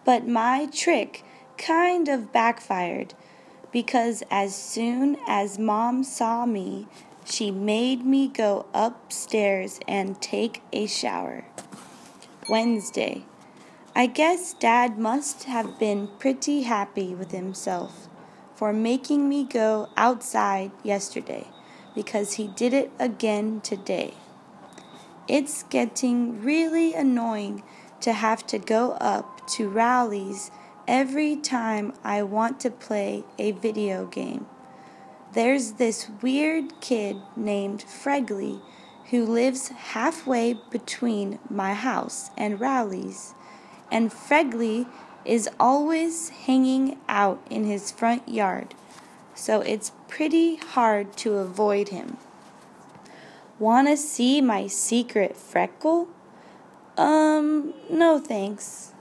But my trick kind of backfired because as soon as Mom saw me, she made me go upstairs and take a shower. Wednesday. I guess Dad must have been pretty happy with himself for making me go outside yesterday because he did it again today. It's getting really annoying to have to go up to Rowley's every time I want to play a video game. There's this weird kid named Fregley who lives halfway between my house and Rowley's, and Fregley is always hanging out in his front yard, so it's pretty hard to avoid him. Wanna see my secret freckle? No thanks.